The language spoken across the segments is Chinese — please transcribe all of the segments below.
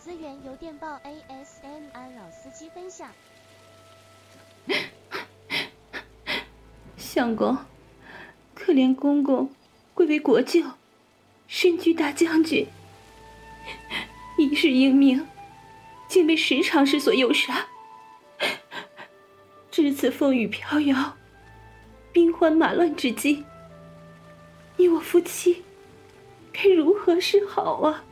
资源由电报 ASMR 老司机分享。 相公，可怜公公贵为国舅，身居大将军，一世英名，竟被十常侍所诱杀。至此风雨飘摇，兵荒马乱之际，你我夫妻该如何是好啊？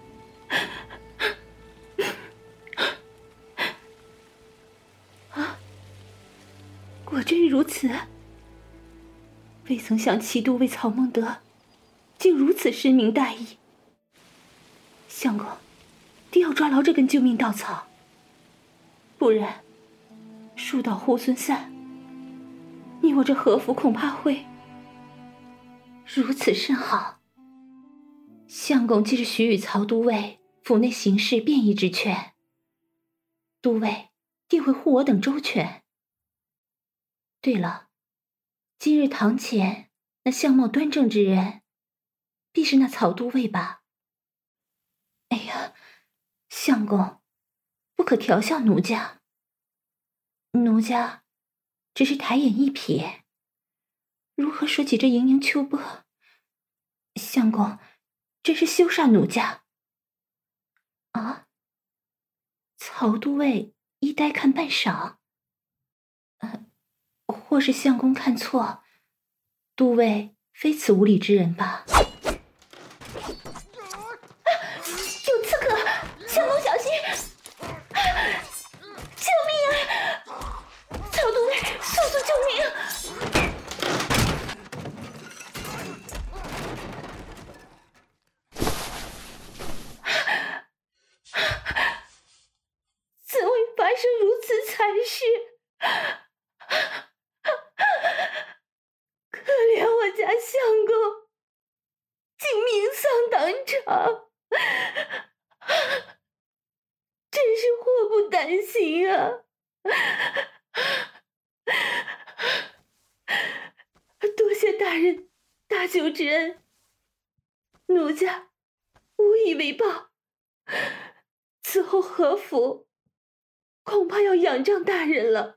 啊，果真如此。未曾想齐都尉曹孟德竟如此深明大义。相公，定要抓牢这根救命稻草，不然树倒猢狲散，你我这和府恐怕会如此甚好。相公既是许予曹都尉府内行事便宜之权，都尉定会护我等周全。对了，今日堂前那相貌端正之人，必是那曹都尉吧？哎呀，相公，不可调笑奴家。奴家只是抬眼一瞥，如何说起这盈盈秋波？相公真是羞煞奴家。啊，曹都尉一呆看半晌，或是相公看错，都尉非此无礼之人吧？有刺客！相公小心！救命啊！曹都尉，速速救命！怎会发生如此惨事？可怜我家相公，竟命丧当场，真是祸不单行啊！多谢大人大救之恩，奴家无以为报。此后和府恐怕要仰仗大人了。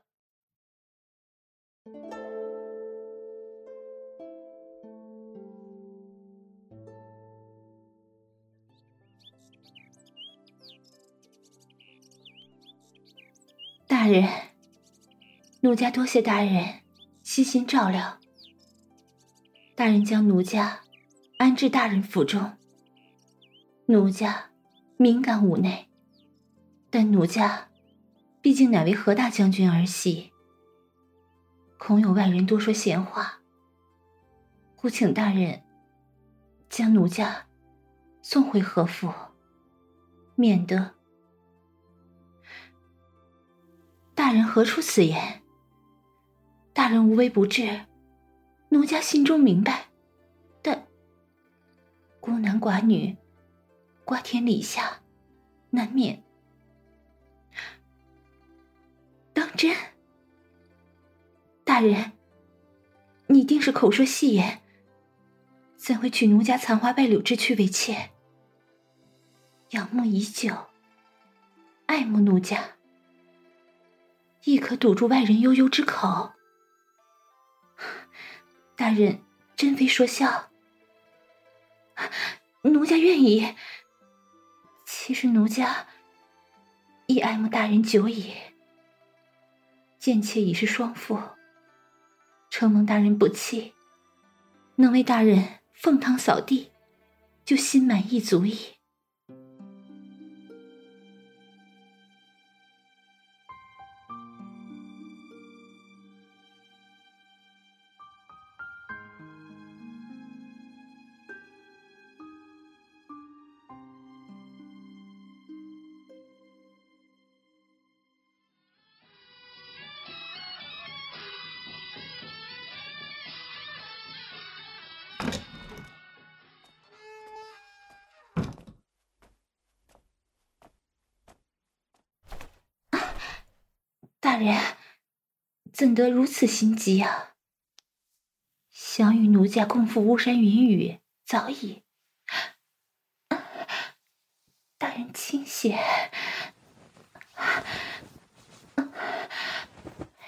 大人，奴家多谢大人悉心照料。大人将奴家安置大人府中，奴家敏感无内，但奴家毕竟乃为何大将军儿媳，恐有外人多说闲话，故请大人将奴家送回何府，免得……大人何出此言？大人无微不至，奴家心中明白，但孤男寡女，瓜田李下，难免……当真？大人，你定是口说戏言，怎会娶奴家残花败柳之躯为妾？仰慕已久，爱慕奴家，亦可堵住外人悠悠之口。大人真非说笑，奴家愿意。其实奴家亦爱慕大人久矣，贱妾已是双妇，承蒙大人不弃，能为大人奉汤扫地，就心满意足矣。大人，怎得如此心急啊？想与奴家共赴巫山云雨，早已……大人清闲。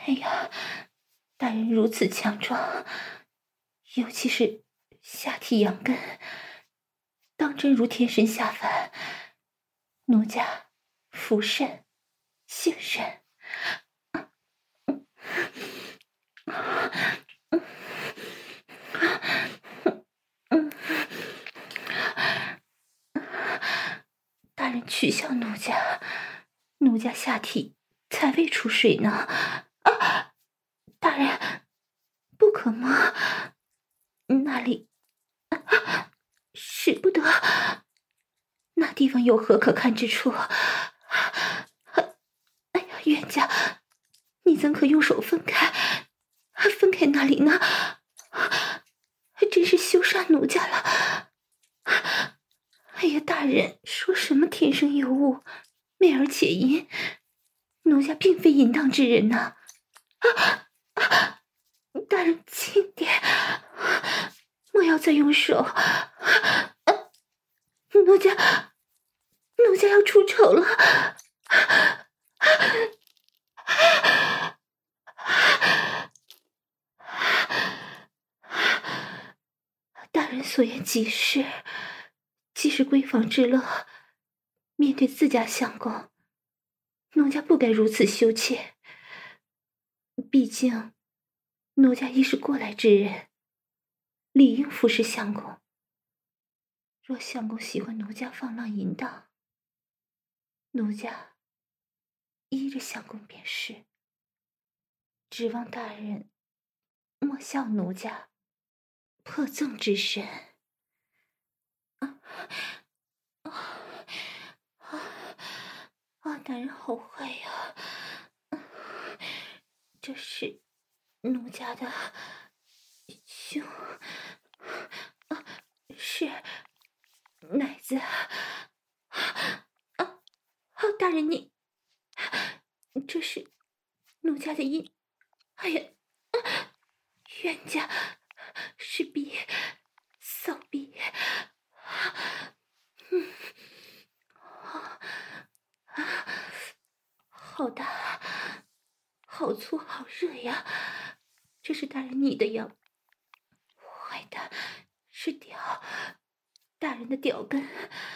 哎呀，大人如此强壮，尤其是下体阳根，当真如天神下凡。奴家服甚，幸甚。大人取笑奴家下体才未出水呢。啊，大人，不可摸，那里使不得，那地方有何可看之处？哎呀，冤家，你怎可用手分开？分开那里呢？真是羞煞奴家了。哎呀，大人说什么天生尤物，媚而且淫，奴家并非淫荡之人呐。大人轻点，莫要再用手。奴家要出丑了。大人所言极是，既是闺房之乐，面对自家相公，奴家不该如此羞怯。毕竟奴家亦是过来之人，理应服侍相公。若相公喜欢奴家放浪淫荡，奴家依着相公便是。指望大人莫笑奴家破赠之身。大人好坏呀！这是奴家的胸，是奶子。大人你，这是奴家的阴。哎呀，冤家，是逼，骚逼。好大，好粗，好热呀！这是大人你的呀？坏的，是屌，大人的屌根。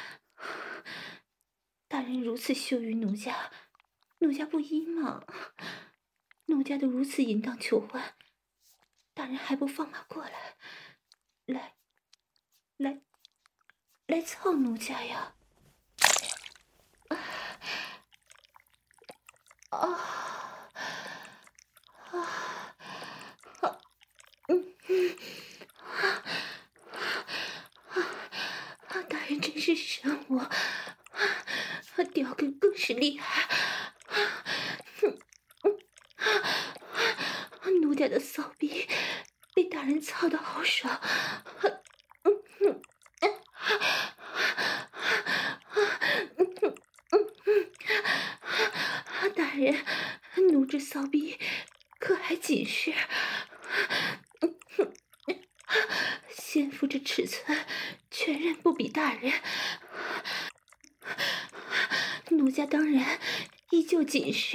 大人如此羞于奴家，奴家不依吗？奴家都如此淫荡求欢，大人还不放马过来？来操奴家呀！大人真是神我，屌根更是厉害。奴家的骚逼被大人操得好爽。大人，奴之骚逼可还紧实？先夫这尺寸全然不比大人，奴家当然依旧紧实。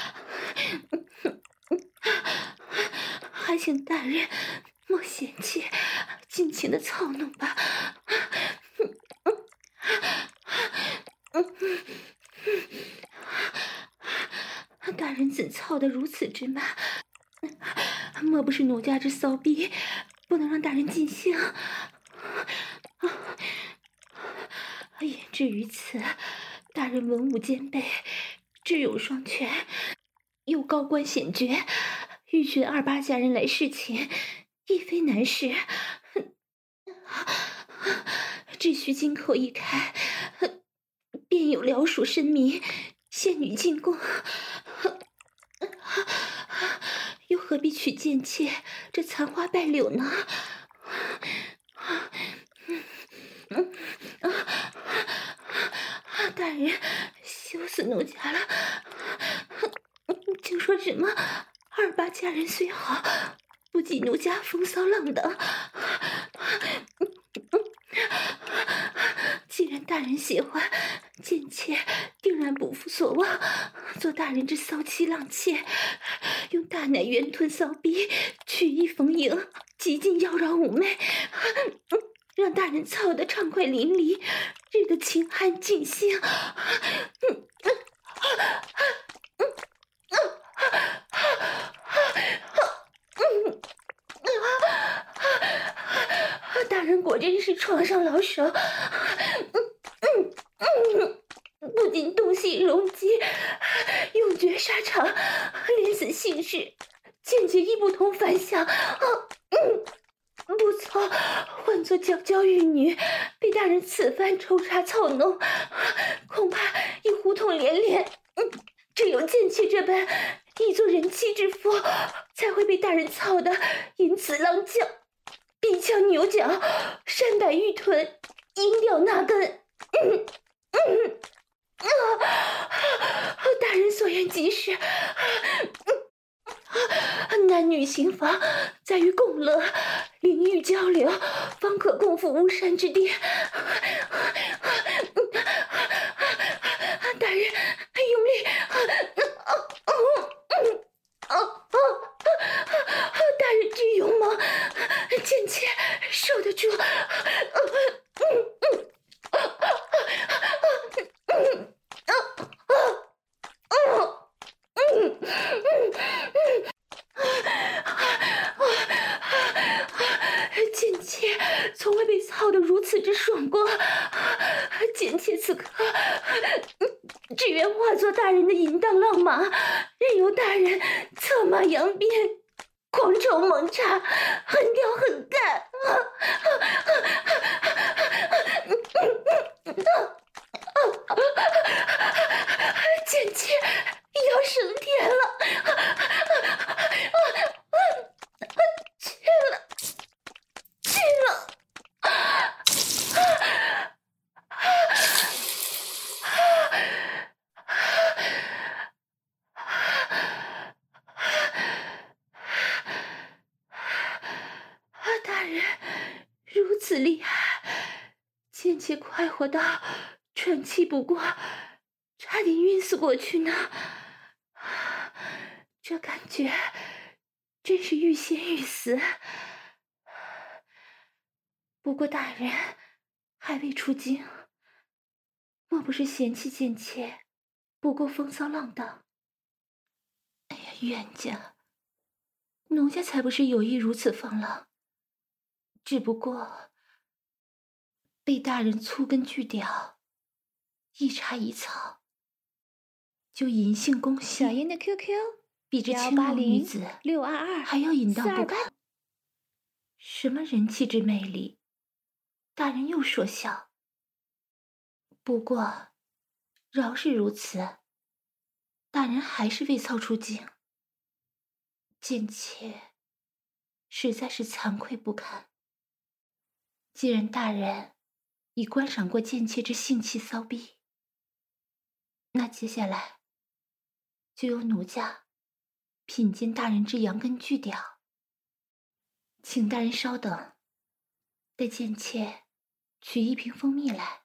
还请大人莫嫌弃，尽情的操弄吧。大人怎操得如此之慢？莫不是奴家这骚逼不能让大人尽兴？言至于此，大人文武兼备，智勇双全，又高官显爵，欲寻28家人来侍寝，亦非难事。只需金口一开，便有辽属绅民、仙女进贡，又何必娶贱妾这残花败柳呢？大人，羞死奴家了！竟说什么28家人虽好，不及奴家风骚浪荡。既然大人喜欢，贱妾定然不负所望。 作大人之骚妻浪妾，用大奶圆臀骚逼曲意逢迎，极尽妖娆妩媚，让大人操得畅快淋漓，日得情酣尽兴。大人果真是床上老手，不仅洞悉容机，用绝沙场，连死性事，简直亦不同凡响。不错，换作娇娇玉女，被大人此番抽插操弄，恐怕已胡同连连。只有贱妾这般一做人妻之妇，才会被大人操得因此浪叫，鼻腔牛角，山柏玉臀，音调那根。大人所愿即是，男女行房在于共乐，灵欲交流，方可共赴巫山之巅。大人用力，大人之勇猛，贱妾受得住。贱妾从未被操得如此之爽过，贱妾此刻只愿化作大人的淫荡浪马，任由大人策马扬鞭，狂抽猛插，横挑横干。贱妾要升天了，去了。大人如此厉害，贱妾快活到喘气不过，差点晕死过去呢。这感觉真是欲仙欲死。不过大人还未出京，莫不是嫌弃贱妾不够风骚浪荡？哎呀，冤家，奴家才不是有意如此放浪，只不过被大人粗根锯屌，一插一草，就淫性攻心。 小燕的 QQ 比这青楼女子 180-622 还要淫荡不 428 堪。什么人气之魅力，大人又说笑。不过饶是如此，大人还是未操出京，贱妾实在是惭愧不堪。既然大人已观赏过贱妾之性气骚逼，那接下来就由奴家品鉴大人之羊根巨屌。请大人稍等，待贱妾取一瓶蜂蜜来。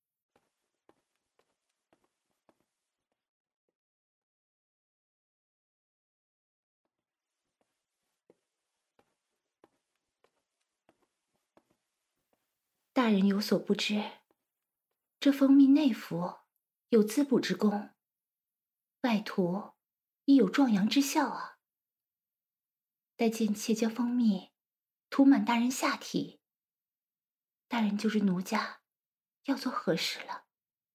大人有所不知，这蜂蜜内服有滋补之功，外涂亦有壮阳之效啊。待贱妾将蜂蜜涂满大人下体，大人就知奴家要做何事了。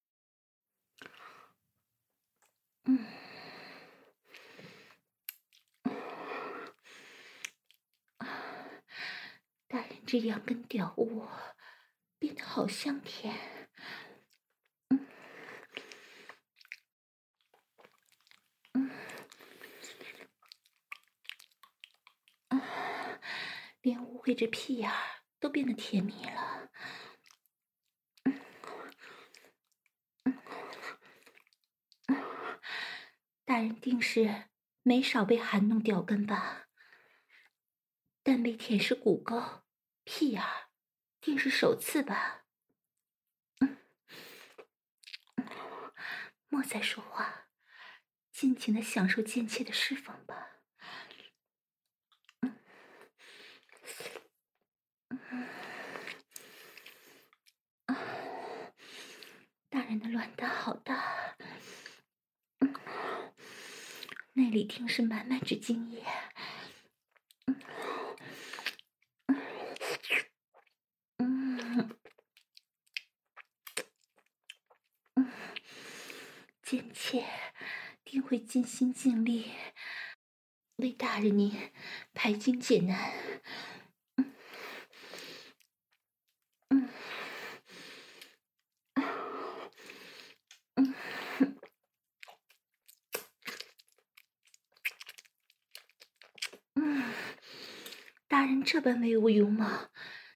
大人这羊根屌物变得好香甜。连误会这屁眼儿都变得甜蜜了。大人定是没少被含弄屌根吧？但被舔是骨沟，屁眼儿定是首次吧？莫再说话， 尽情的享受贱妾的释放吧。大人的卵蛋好大，内里定是满满之精液。贱妾定会尽心尽力为大人您排经解难。大人这般威武勇猛，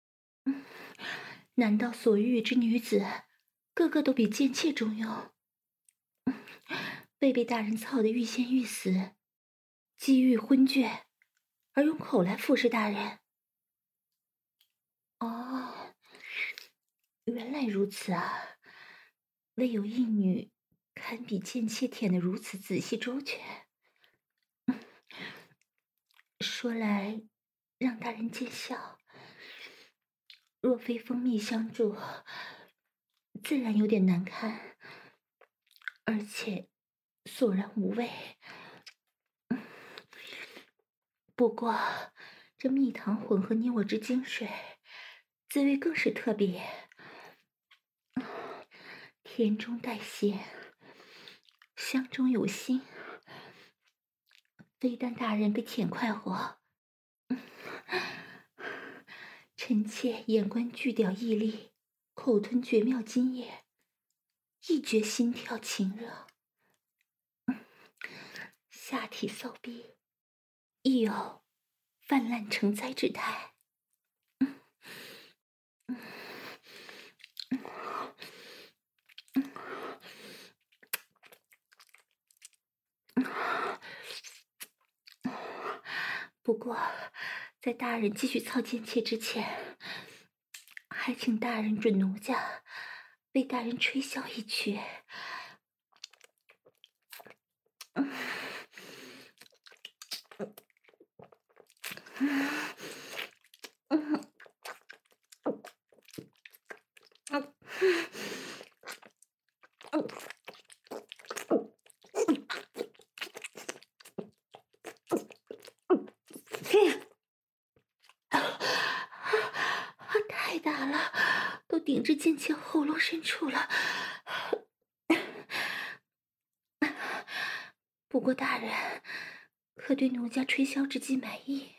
难道所遇之女子个个都比贱妾中用？未被大人操得欲仙欲死，机遇昏厥，而用口来服侍大人？哦，原来如此啊！未有一女堪比贱妾舔得如此仔细周全。说来让大人见笑，若非蜂蜜相助，自然有点难堪，而且索然无味。不过这蜜糖混合你我之精水，滋味更是特别，甜中带咸，香中有腥。非但大人被舔快活，臣妾眼观巨屌毅力，口吞绝妙津液，一觉心跳情热，下体骚逼亦有泛滥成灾之态。不过在大人继续操贱妾之前，还请大人准奴家为大人吹箫一曲。太大了，都顶至贱妾喉咙深处了。不过大人可对奴家吹箫之技满意？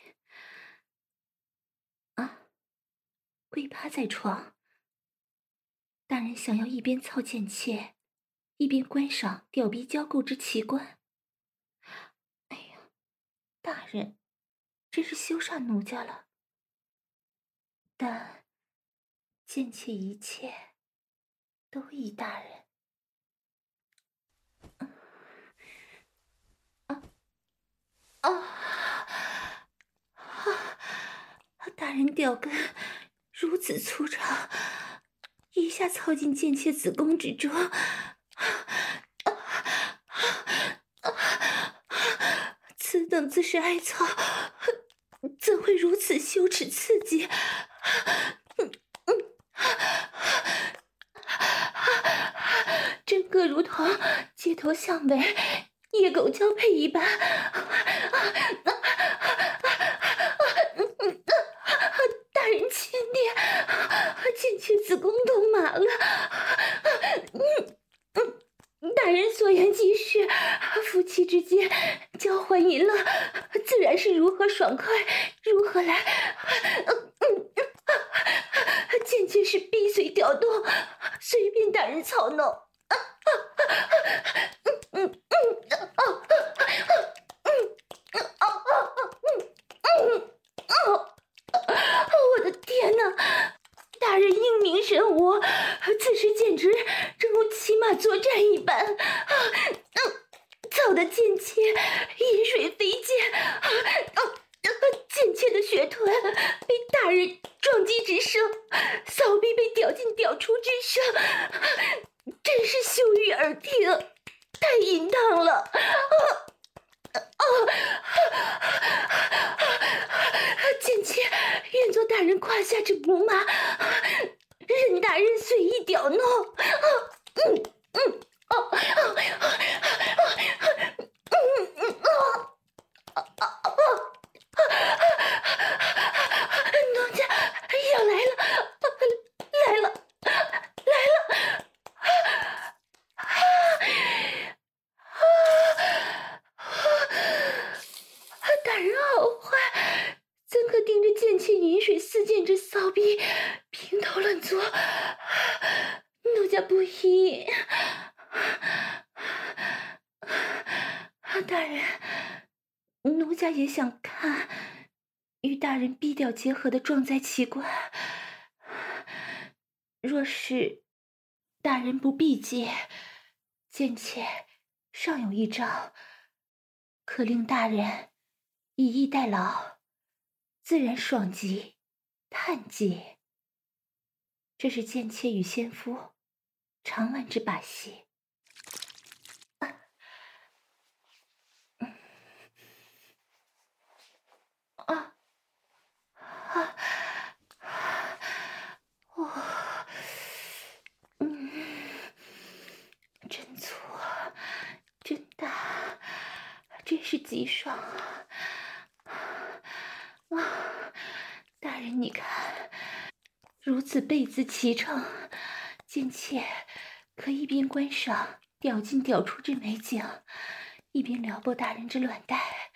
啊，跪趴在床，大人想要一边操贱妾，一边观赏吊逼交媾之奇观。哎呀，大人真是羞煞奴家了。但贱妾一切都依大人。大人屌根如此粗糙，一下操进贱妾子宫之中，此等姿势挨操，怎会如此羞耻刺激？整个如同街头巷尾野狗交配一般。大人轻点，贱妾子宫都麻了。大人所言极是，夫妻之间交欢淫乐，自然是如何爽快如何来。贱妾是逼随调动，随便大人操弄。我的天哪！大人英明神武，此时简直正如骑马作战一般。操得贱妾饮水飞溅，贱妾的血臀被大人撞击之声，骚逼被屌进屌出之声，真是羞于耳听。 到大人胯下之母马，任大人随意屌弄。奴家要来了，来了，来了！大人好坏，怎可盯着剑气饮水四溅之骚逼评头论足？奴家不依。大人，奴家也想看与大人逼屌结合的壮哉奇观。若是大人不避戒，贱妾尚有一招，可令大人以逸待劳，自然爽极叹极。这是贱妾与先夫常玩之把戏。真粗，真大，真是极爽啊！大人你看，如此倍姿齐成，贱妾可一边观赏屌进屌出之美景，一边撩拨大人之卵带。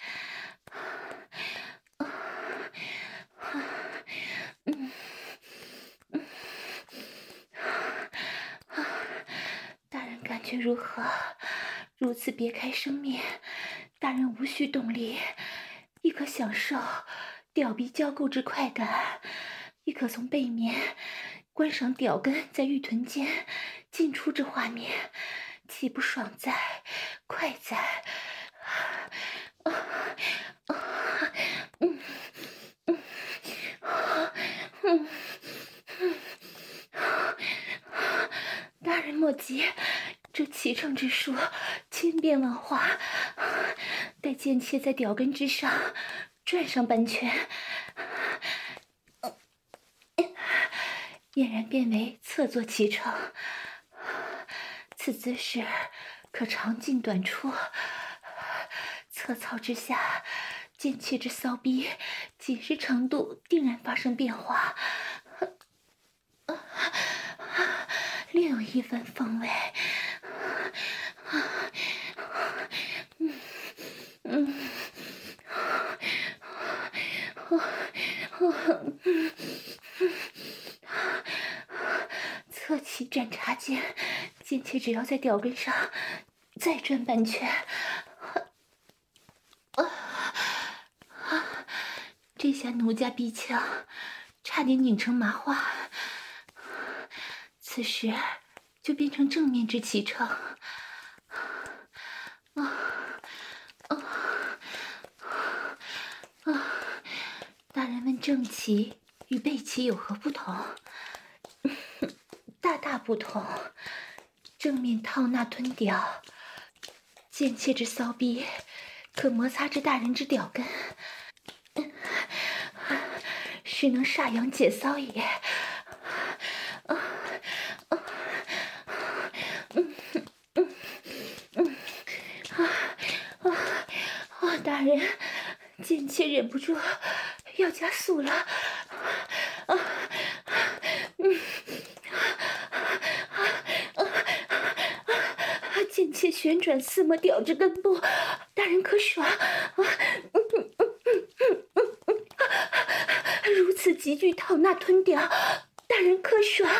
大人感觉如何？如此别开生面，大人无需动力，亦可享受屌鼻交媾之快感，亦可从背面观赏屌根在玉臀间进出之画面，岂不爽哉快哉？大人莫急，这骑乘之术千变万化，待贱妾在屌根之上转上半圈，俨然变为侧坐骑乘。此姿势可长进短出，侧操之下，贱妾之骚逼紧实程度定然发生变化，另有一番风味。侧骑转插间，贱妾只要在屌根上再转半圈，这下奴家逼腔差点拧成麻花，此时就变成正面之骑乘。大人问正骑与背骑有何不同？大大不同。正面套纳吞屌，贱妾之骚逼可摩擦着大人之屌根，是能煞阳解骚也。大人，贱妾忍不住要加速了。贱妾旋转四摩屌之根部，大人可爽。如此急剧套纳吞屌，大人可爽。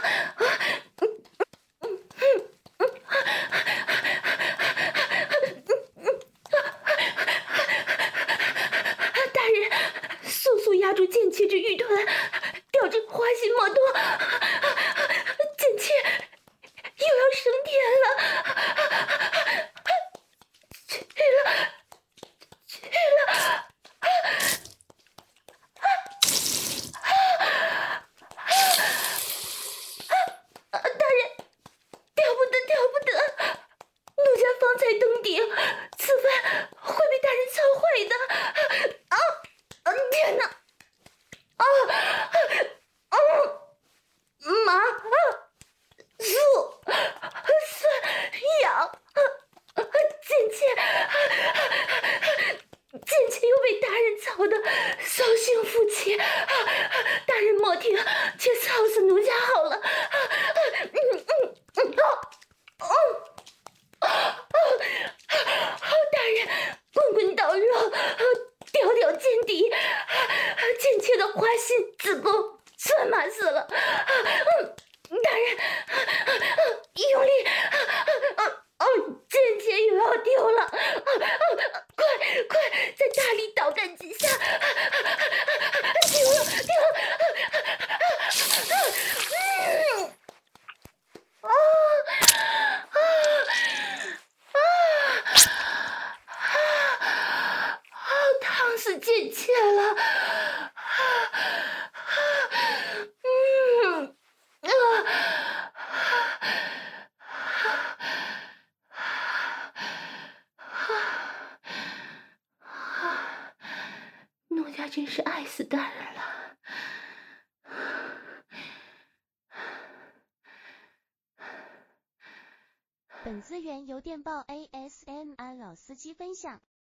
大人，速速压住贱妾之玉臀，吊至花心莫动。贱妾又要升天了。去了。大人，掉不得！奴家方才登顶，此番会被大人操坏的。天哪！ 我的扫兴夫妻！大人莫听，且操死奴家好了！大人，滚滚刀肉，吊吊见底，贱妾的花心子宫全麻死了！大人，用力！贱妾又要丢了！快，再大力捣干几下！丢了！烫死贱妾了！奴家真是爱死大人了。 本资源由电报 ASMR 老司机分享。